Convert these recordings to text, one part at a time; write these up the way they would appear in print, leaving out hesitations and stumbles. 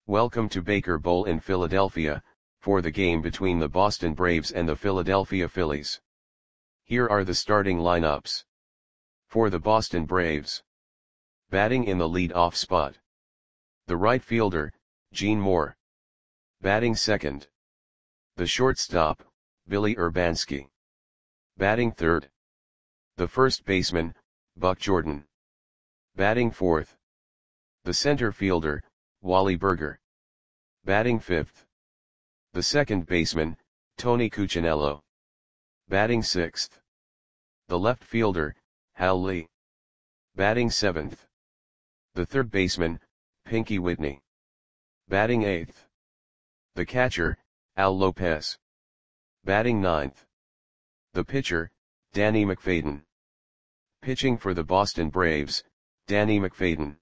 Welcome to Baker Bowl in Philadelphia, for the game between the Boston Braves and the Philadelphia Phillies. Here are the starting lineups. For the Boston Braves. Batting in the lead-off spot. The right fielder, Gene Moore. Batting second. The shortstop, Billy Urbanski. Batting third. The first baseman, Buck Jordan. Batting fourth. The center fielder, Wally Burger. Batting fifth. The second baseman, Tony Cuccinello. Batting sixth. The left fielder, Hal Lee. Batting seventh. The third baseman, Pinky Whitney. Batting eighth. The catcher, Al Lopez. Batting ninth. The pitcher, Danny McFadden. Pitching for the Boston Braves, Danny McFadden.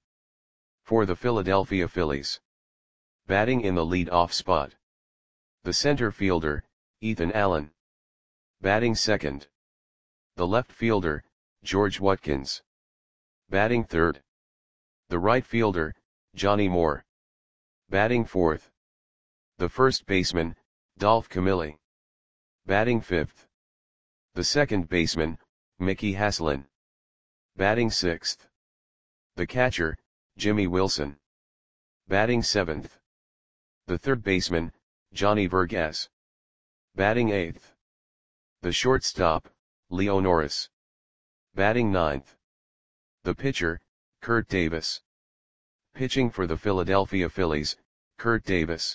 For the Philadelphia Phillies. Batting in the lead-off spot. The center fielder, Ethan Allen. Batting second. The left fielder, George Watkins. Batting third. The right fielder, Johnny Moore. Batting fourth. The first baseman, Dolph Camilli. Batting fifth. The second baseman, Mickey Haslin. Batting sixth. The catcher, Jimmy Wilson. Batting seventh. The third baseman, Johnny Vergas. Batting eighth. The shortstop, Leo Norris. Batting ninth. The pitcher, Kurt Davis. Pitching for the Philadelphia Phillies, Kurt Davis.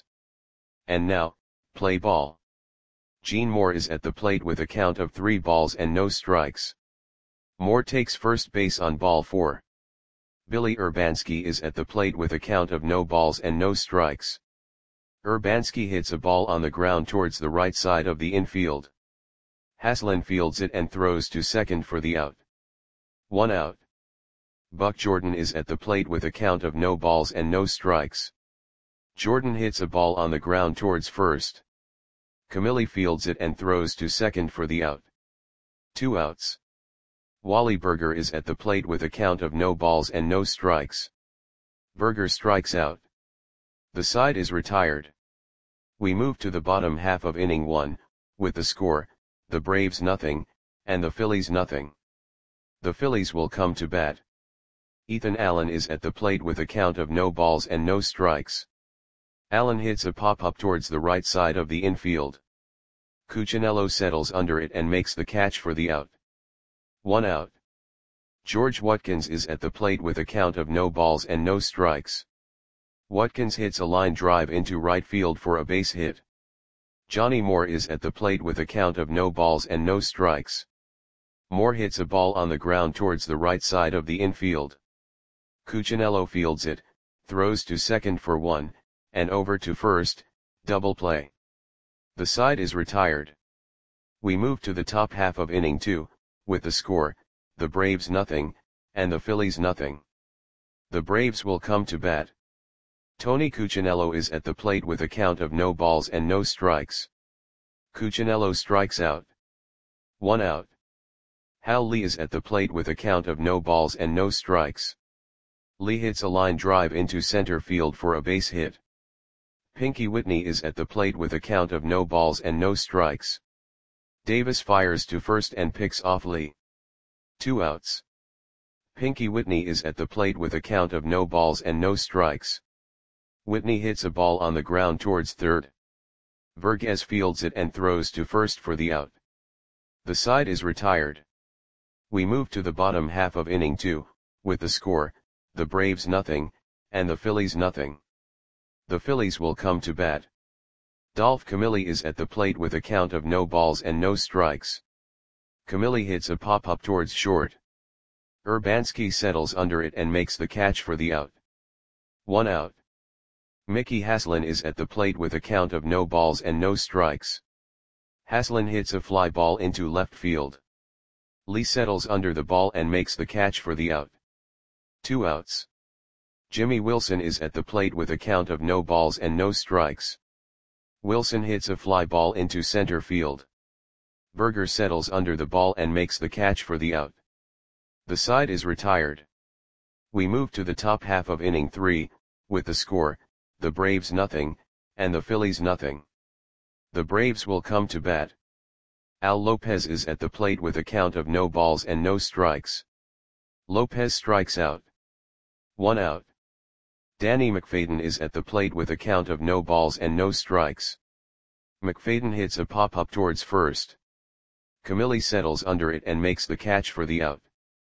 And now, play ball. Gene Moore is at the plate with a count of 3 balls and no strikes. Moore takes first base on ball 4. Billy Urbanski is at the plate with a count of no balls and no strikes. Urbanski hits a ball on the ground towards the right side of the infield. Haslin fields it and throws to second for the out. 1 out. Buck Jordan is at the plate with a count of no balls and no strikes. Jordan hits a ball on the ground towards first. Camilli fields it and throws to second for the out. 2 outs. Wally Burger is at the plate with a count of no balls and no strikes. Burger strikes out. The side is retired. We move to the bottom half of inning 1, with the score, the Braves nothing, and the Phillies nothing. The Phillies will come to bat. Ethan Allen is at the plate with a count of no balls and no strikes. Allen hits a pop-up towards the right side of the infield. Cuccinello settles under it and makes the catch for the out. 1 out. George Watkins is at the plate with a count of no balls and no strikes. Watkins hits a line drive into right field for a base hit. Johnny Moore is at the plate with a count of no balls and no strikes. Moore hits a ball on the ground towards the right side of the infield. Cuccinello fields it, throws to second for 1, and over to first, double play. The side is retired. We move to the top half of inning 2, with the score, the Braves nothing, and the Phillies nothing. The Braves will come to bat. Tony Cuccinello is at the plate with a count of no balls and no strikes. Cuccinello strikes out. 1 out. Hal Lee is at the plate with a count of no balls and no strikes. Lee hits a line drive into center field for a base hit. Pinky Whitney is at the plate with a count of no balls and no strikes. Davis fires to first and picks off Lee. 2 outs. Pinky Whitney is at the plate with a count of no balls and no strikes. Whitney hits a ball on the ground towards third. Vergas fields it and throws to first for the out. The side is retired. We move to the bottom half of inning 2, with the score, the Braves nothing, and the Phillies nothing. The Phillies will come to bat. Dolph Camilli is at the plate with a count of no balls and no strikes. Camilli hits a pop-up towards short. Urbanski settles under it and makes the catch for the out. 1 out. Mickey Haslin is at the plate with a count of no balls and no strikes. Haslin hits a fly ball into left field. Lee settles under the ball and makes the catch for the out. 2 outs. Jimmy Wilson is at the plate with a count of no balls and no strikes. Wilson hits a fly ball into center field. Burger settles under the ball and makes the catch for the out. The side is retired. We move to the top half of inning 3, with the score, the Braves nothing, and the Phillies nothing. The Braves will come to bat. Al Lopez is at the plate with a count of no balls and no strikes. Lopez strikes out. 1 out. Danny McFadden is at the plate with a count of no balls and no strikes. McFadden hits a pop-up towards first. Camilli settles under it and makes the catch for the out.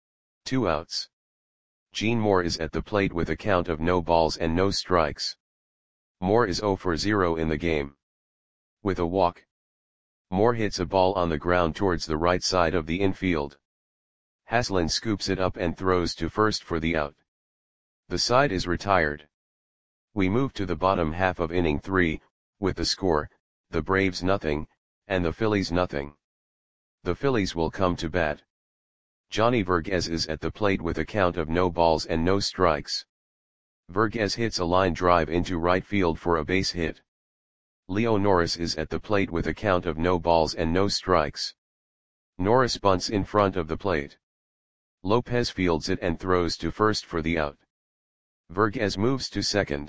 2 outs. Gene Moore is at the plate with a count of no balls and no strikes. Moore is 0 for 0 in the game. With a walk, Moore hits a ball on the ground towards the right side of the infield. Haslin scoops it up and throws to first for the out. The side is retired. We move to the bottom half of inning 3, with the score, the Braves nothing, and the Phillies nothing. The Phillies will come to bat. Johnny Verghese is at the plate with a count of no balls and no strikes. Verghese hits a line drive into right field for a base hit. Leo Norris is at the plate with a count of no balls and no strikes. Norris bunts in front of the plate. Lopez fields it and throws to first for the out. Verghese moves to second.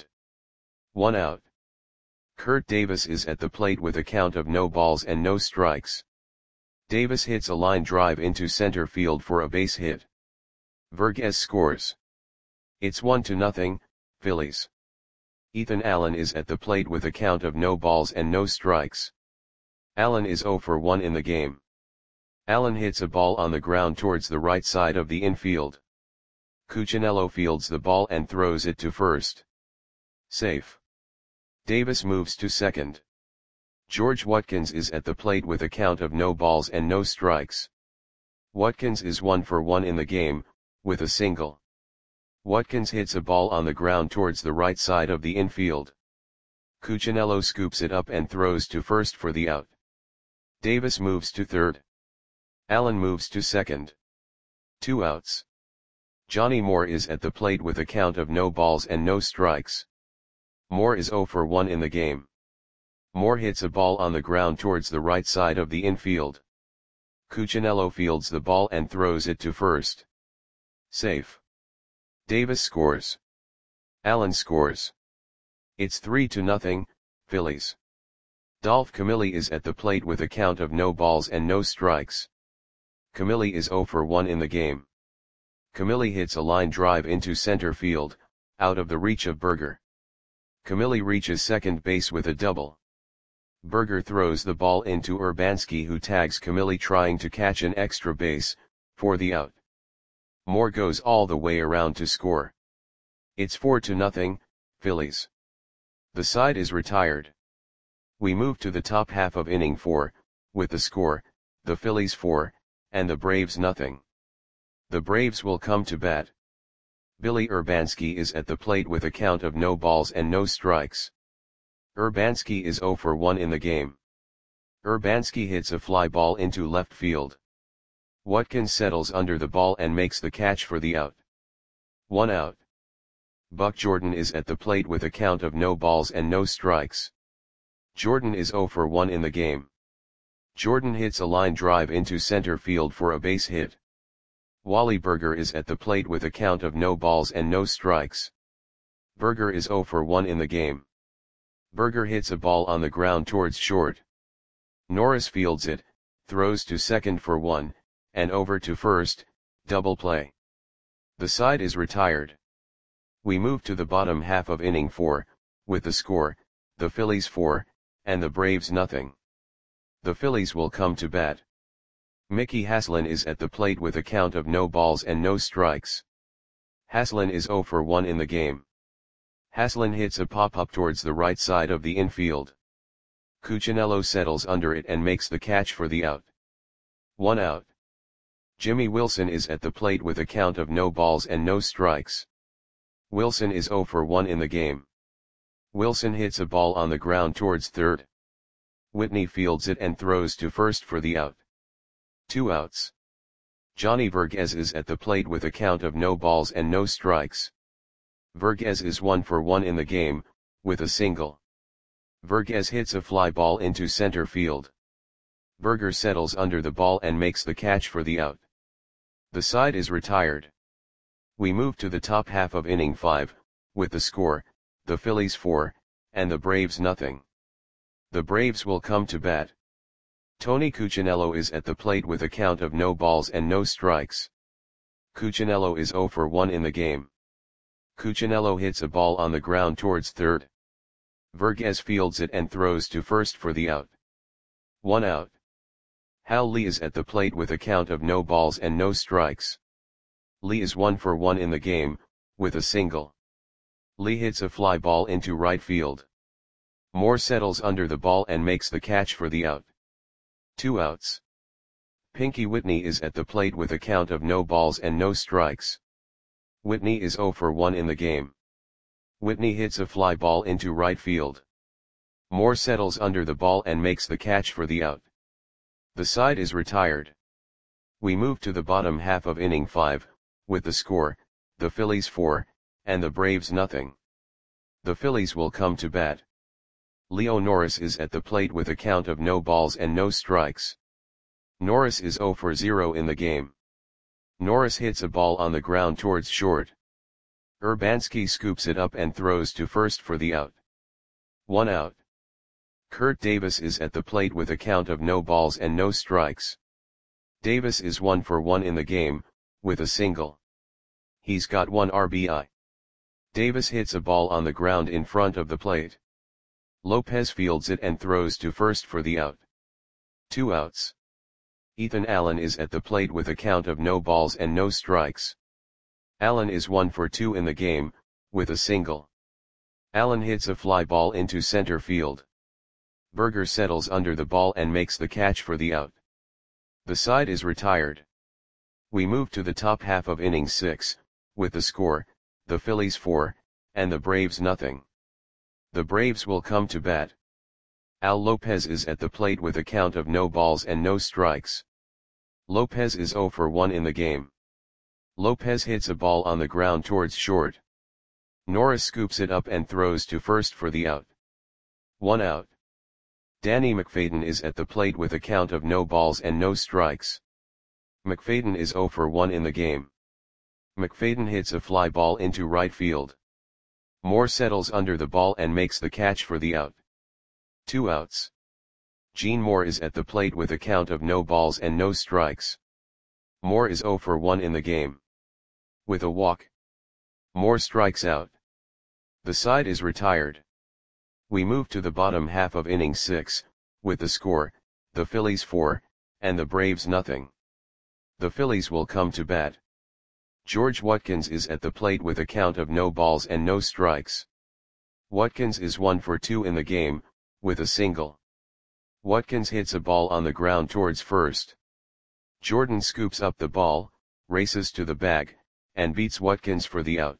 1 out. Kurt Davis is at the plate with a count of no balls and no strikes. Davis hits a line drive into center field for a base hit. Verghese scores. It's 1-0, Phillies. Ethan Allen is at the plate with a count of no balls and no strikes. Allen is 0 for 1 in the game. Allen hits a ball on the ground towards the right side of the infield. Cuccinello fields the ball and throws it to first. Safe. Davis moves to second. George Watkins is at the plate with a count of no balls and no strikes. Watkins is 1 for 1 in the game, with a single. Watkins hits a ball on the ground towards the right side of the infield. Cuccinello scoops it up and throws to first for the out. Davis moves to third. Allen moves to second. 2 outs. Johnny Moore is at the plate with a count of no balls and no strikes. Moore is 0 for 1 in the game. Moore hits a ball on the ground towards the right side of the infield. Cuccinello fields the ball and throws it to first. Safe. Davis scores. Allen scores. It's 3-0, Phillies. Dolph Camilli is at the plate with a count of no balls and no strikes. Camilli is 0 for 1 in the game. Camilli hits a line drive into center field, out of the reach of Berger. Camilli reaches second base with a double. Berger throws the ball into Urbanski, who tags Camilli trying to catch an extra base, for the out. Moore goes all the way around to score. It's 4-0, Phillies. The side is retired. We move to the top half of inning 4, with the score, the Phillies 4, and the Braves nothing. The Braves will come to bat. Billy Urbanski is at the plate with a count of no balls and no strikes. Urbanski is 0 for 1 in the game. Urbanski hits a fly ball into left field. Watkins settles under the ball and makes the catch for the out. 1 out. Buck Jordan is at the plate with a count of no balls and no strikes. Jordan is 0 for 1 in the game. Jordan hits a line drive into center field for a base hit. Wally Berger is at the plate with a count of no balls and no strikes. Berger is 0 for 1 in the game. Berger hits a ball on the ground towards short. Norris fields it, throws to second for 1, and over to first, double play. The side is retired. We move to the bottom half of inning 4, with the score, the Phillies 4, and the Braves nothing. The Phillies will come to bat. Mickey Haslin is at the plate with a count of no balls and no strikes. Haslin is 0 for 1 in the game. Haslin hits a pop-up towards the right side of the infield. Cuccinello settles under it and makes the catch for the out. 1 out. Jimmy Wilson is at the plate with a count of no balls and no strikes. Wilson is 0 for 1 in the game. Wilson hits a ball on the ground towards third. Whitney fields it and throws to first for the out. 2 outs. Johnny Verghese is at the plate with a count of no balls and no strikes. Verghese is 1 for 1 in the game, with a single. Verghese hits a fly ball into center field. Berger settles under the ball and makes the catch for the out. The side is retired. We move to the top half of inning 5, with the score, the Phillies 4, and the Braves nothing. The Braves will come to bat. Tony Cuccinello is at the plate with a count of no balls and no strikes. Cuccinello is 0 for 1 in the game. Cuccinello hits a ball on the ground towards third. Vergez fields it and throws to first for the out. 1 out. Hal Lee is at the plate with a count of no balls and no strikes. Lee is 1 for 1 in the game, with a single. Lee hits a fly ball into right field. Moore settles under the ball and makes the catch for the out. 2 outs. Pinky Whitney is at the plate with a count of no balls and no strikes. Whitney is 0 for 1 in the game. Whitney hits a fly ball into right field. Moore settles under the ball and makes the catch for the out. The side is retired. We move to the bottom half of inning 5, with the score, the Phillies 4, and the Braves nothing. The Phillies will come to bat. Leo Norris is at the plate with a count of no balls and no strikes. Norris is 0 for 0 in the game. Norris hits a ball on the ground towards short. Urbanski scoops it up and throws to first for the out. 1 out. Kurt Davis is at the plate with a count of no balls and no strikes. Davis is 1 for 1 in the game, with a single. He's got 1 RBI. Davis hits a ball on the ground in front of the plate. Lopez fields it and throws to first for the out. 2 outs. Ethan Allen is at the plate with a count of no balls and no strikes. Allen is 1 for 2 in the game, with a single. Allen hits a fly ball into center field. Berger settles under the ball and makes the catch for the out. The side is retired. We move to the top half of inning 6, with the score, the Phillies 4, and the Braves nothing. The Braves will come to bat. Al Lopez is at the plate with a count of no balls and no strikes. Lopez is 0 for 1 in the game. Lopez hits a ball on the ground towards short. Norris scoops it up and throws to first for the out. 1 out. Danny McFadden is at the plate with a count of no balls and no strikes. McFadden is 0 for 1 in the game. McFadden hits a fly ball into right field. Moore settles under the ball and makes the catch for the out. 2 outs. Gene Moore is at the plate with a count of no balls and no strikes. Moore is 0 for 1 in the game. With a walk. Moore strikes out. The side is retired. We move to the bottom half of inning 6, with the score, the Phillies 4, and the Braves nothing. The Phillies will come to bat. George Watkins is at the plate with a count of no balls and no strikes. Watkins is 1 for 2 in the game, with a single. Watkins hits a ball on the ground towards first. Jordan scoops up the ball, races to the bag, and beats Watkins for the out.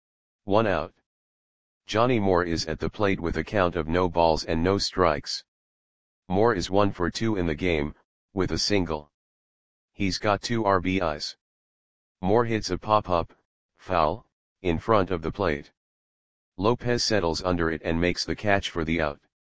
1 out. Johnny Moore is at the plate with a count of no balls and no strikes. Moore is 1 for 2 in the game, with a single. He's got 2 RBIs. Moore hits a pop-up, foul, in front of the plate. Lopez settles under it and makes the catch for the out.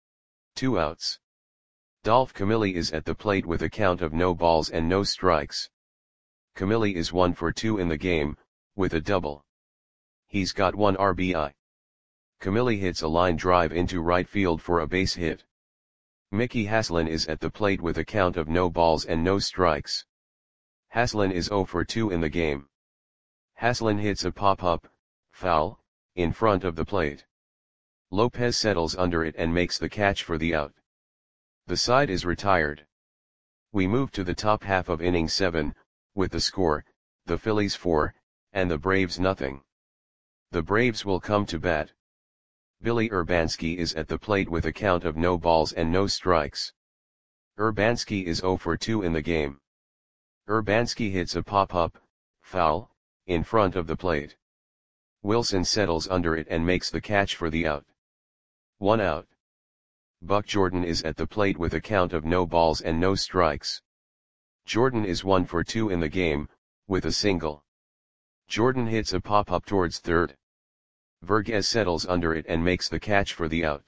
2 outs. Dolph Camilli is at the plate with a count of no balls and no strikes. Camilli is 1 for 2 in the game, with a double. He's got 1 RBI. Camilli hits a line drive into right field for a base hit. Mickey Haslin is at the plate with a count of no balls and no strikes. Haslin is 0 for 2 in the game. Haslin hits a pop-up, foul, in front of the plate. Lopez settles under it and makes the catch for the out. The side is retired. We move to the top half of inning 7, with the score, the Phillies 4, and the Braves nothing. The Braves will come to bat. Billy Urbanski is at the plate with a count of no balls and no strikes. Urbanski is 0 for 2 in the game. Urbanski hits a pop-up, foul, in front of the plate. Wilson settles under it and makes the catch for the out. 1 out. Buck Jordan is at the plate with a count of no balls and no strikes. Jordan is 1 for 2 in the game, with a single. Jordan hits a pop-up towards third. Vergez settles under it and makes the catch for the out.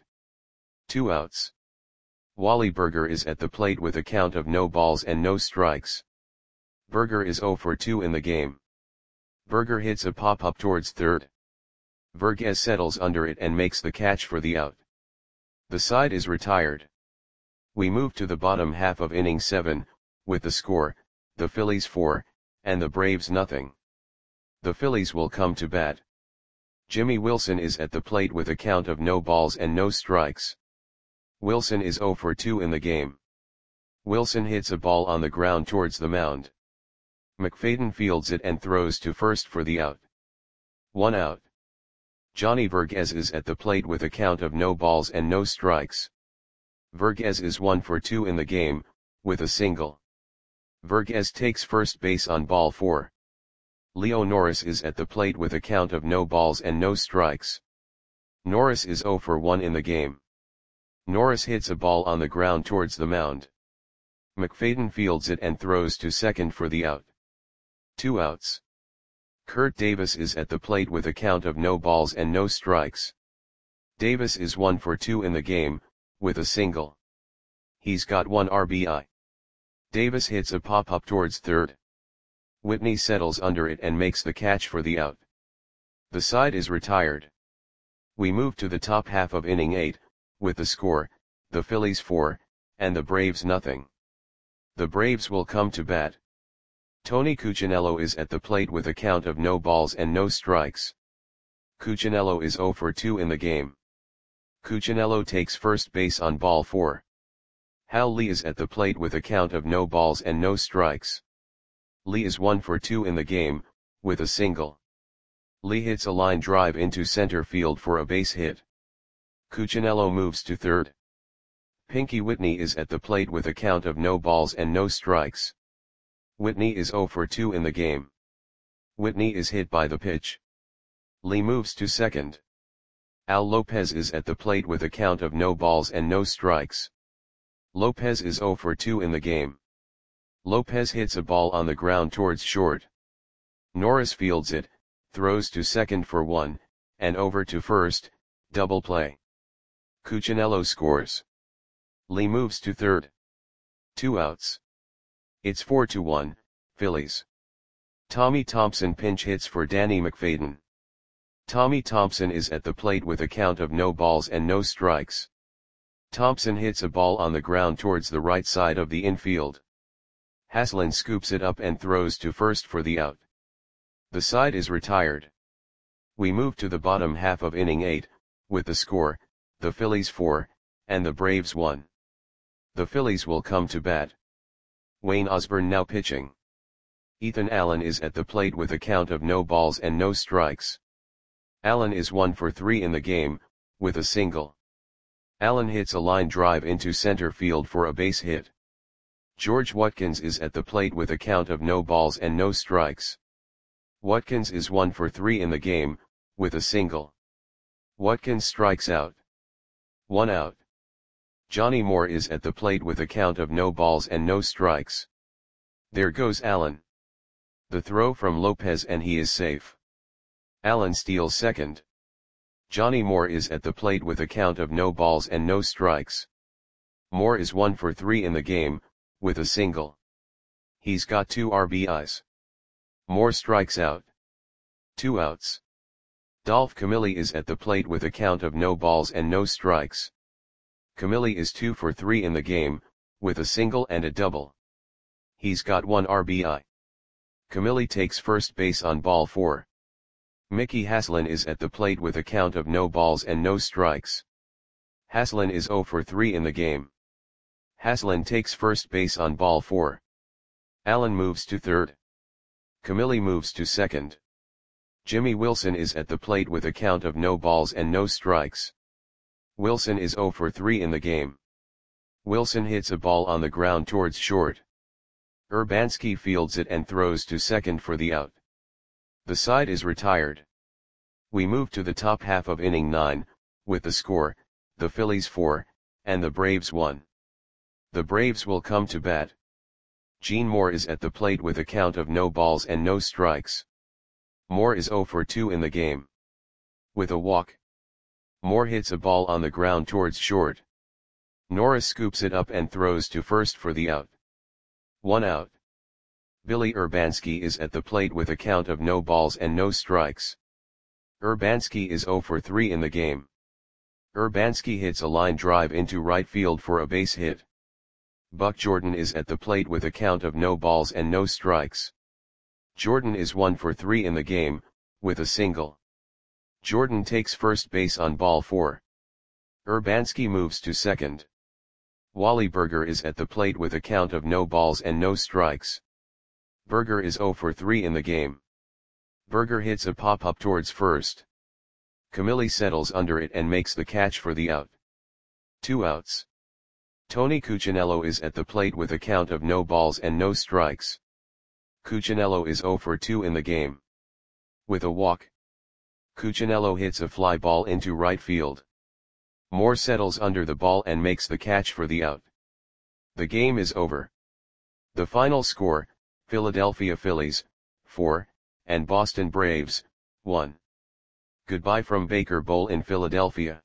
2 outs. Wally Berger is at the plate with a count of no balls and no strikes. Berger is 0 for 2 in the game. Berger hits a pop-up towards third. Vergez settles under it and makes the catch for the out. The side is retired. We move to the bottom half of inning 7, with the score, the Phillies 4, and the Braves nothing. The Phillies will come to bat. Jimmy Wilson is at the plate with a count of no balls and no strikes. Wilson is 0 for 2 in the game. Wilson hits a ball on the ground towards the mound. McFadden fields it and throws to first for the out. 1 out. Johnny Vergez is at the plate with a count of no balls and no strikes. Vergez is 1 for 2 in the game, with a single. Vergez takes first base on ball 4. Leo Norris is at the plate with a count of no balls and no strikes. Norris is 0 for 1 in the game. Norris hits a ball on the ground towards the mound. McFadden fields it and throws to second for the out. 2 outs. Kurt Davis is at the plate with a count of no balls and no strikes. Davis is 1 for 2 in the game, with a single. He's got 1 RBI. Davis hits a pop-up towards third. Whitney settles under it and makes the catch for the out. The side is retired. We move to the top half of inning 8, with the score, the Phillies 4, and the Braves nothing. The Braves will come to bat. Tony Cuccinello is at the plate with a count of no balls and no strikes. Cuccinello is 0 for 2 in the game. Cuccinello takes first base on ball 4. Hal Lee is at the plate with a count of no balls and no strikes. Lee is 1 for 2 in the game, with a single. Lee hits a line drive into center field for a base hit. Cuccinello moves to third. Pinky Whitney is at the plate with a count of no balls and no strikes. Whitney is 0 for 2 in the game. Whitney is hit by the pitch. Lee moves to second. Al Lopez is at the plate with a count of no balls and no strikes. Lopez is 0 for 2 in the game. Lopez hits a ball on the ground towards short. Norris fields it, throws to second for 1, and over to first, double play. Cuccinello scores. Lee moves to third. 2 outs. It's 4-1, Phillies. Tommy Thompson pinch hits for Danny McFadden. Tommy Thompson is at the plate with a count of no balls and no strikes. Thompson hits a ball on the ground towards the right side of the infield. Haslin scoops it up and throws to first for the out. The side is retired. We move to the bottom half of inning 8, with the score, the Phillies 4, and the Braves 1. The Phillies will come to bat. Wayne Osborne now pitching. Ethan Allen is at the plate with a count of no balls and no strikes. Allen is 1 for 3 in the game, with a single. Allen hits a line drive into center field for a base hit. George Watkins is at the plate with a count of no balls and no strikes. Watkins is 1 for 3 in the game, with a single. Watkins strikes out. 1 out. Johnny Moore is at the plate with a count of no balls and no strikes. There goes Allen. The throw from Lopez and he is safe. Allen steals second. Johnny Moore is at the plate with a count of no balls and no strikes. Moore is 1 for 3 in the game, with a single. He's got 2 RBIs. Moore strikes out. 2 outs. Dolph Camilli is at the plate with a count of no balls and no strikes. Camilli is 2 for 3 in the game, with a single and a double. He's got 1 RBI. Camilli takes first base on ball 4. Mickey Haslin is at the plate with a count of no balls and no strikes. Haslin is 0 for 3 in the game. Haslin takes first base on ball 4. Allen moves to third. Camilli moves to second. Jimmy Wilson is at the plate with a count of no balls and no strikes. Wilson is 0 for 3 in the game. Wilson hits a ball on the ground towards short. Urbanski fields it and throws to second for the out. The side is retired. We move to the top half of inning 9, with the score, the Phillies 4, and the Braves 1. The Braves will come to bat. Gene Moore is at the plate with a count of no balls and no strikes. Moore is 0 for 2 in the game. With a walk. Moore hits a ball on the ground towards short. Norris scoops it up and throws to first for the out. 1 out. Billy Urbanski is at the plate with a count of no balls and no strikes. Urbanski is 0 for 3 in the game. Urbanski hits a line drive into right field for a base hit. Buck Jordan is at the plate with a count of no balls and no strikes. Jordan is 1 for 3 in the game, with a single. Jordan takes first base on ball 4. Urbanski moves to second. Wally Berger is at the plate with a count of no balls and no strikes. Berger is 0 for 3 in the game. Berger hits a pop-up towards first. Camilli settles under it and makes the catch for the out. 2 outs. Tony Cuccinello is at the plate with a count of no balls and no strikes. Cuccinello is 0 for 2 in the game. With a walk, Cuccinello hits a fly ball into right field. Moore settles under the ball and makes the catch for the out. The game is over. The final score, Philadelphia Phillies, 4, and Boston Braves, 1. Goodbye from Baker Bowl in Philadelphia.